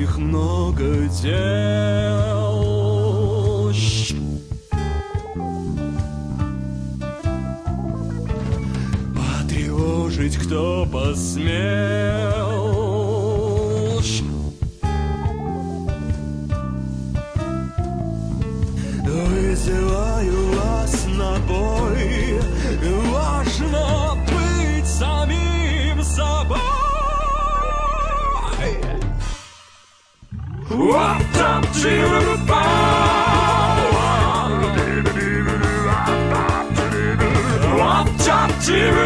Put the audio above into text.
их много дел. Потревожить кто посмел. Вызываю вас на бой. Важно быть самим собой. What up to the What up to